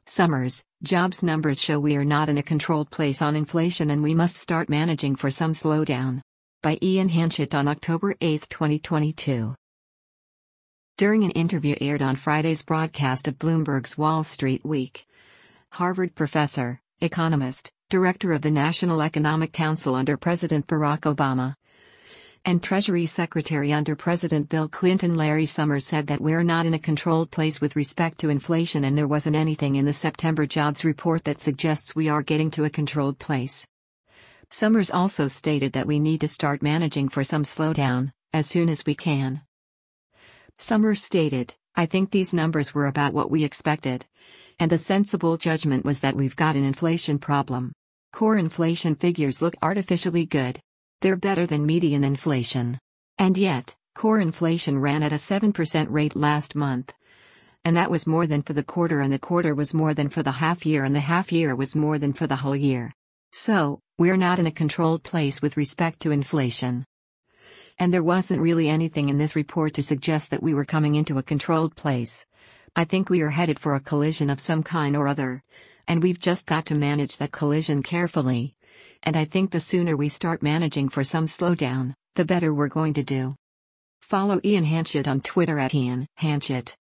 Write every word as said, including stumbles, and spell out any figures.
Summers, jobs numbers show we are not in a controlled place on inflation and we must start managing for some slowdown. By Ian Hanchett on October eighth, twenty twenty-two. During an interview aired on Friday's broadcast of Bloomberg's Wall Street Week, Harvard professor, economist, director of the National Economic Council under President Barack Obama, and Treasury Secretary under President Bill Clinton Larry Summers said that we're not in a controlled place with respect to inflation and there wasn't anything in the September jobs report that suggests we are getting to a controlled place. Summers also stated that we need to start managing for some slowdown, as soon as we can. Summers stated, "I think these numbers were about what we expected. And the sensible judgment was that we've got an inflation problem. Core inflation figures look artificially good. They're better than median inflation. And yet, core inflation ran at a seven percent rate last month. And that was more than for the quarter and the quarter was more than for the half year and the half year was more than for the whole year. So, we're not in a controlled place with respect to inflation. And there wasn't really anything in this report to suggest that we were coming into a controlled place. I think we are headed for a collision of some kind or other. And we've just got to manage that collision carefully. And I think the sooner we start managing for some slowdown, the better we're going to do." Follow Ian Hanchett on Twitter at Ian Hanchett.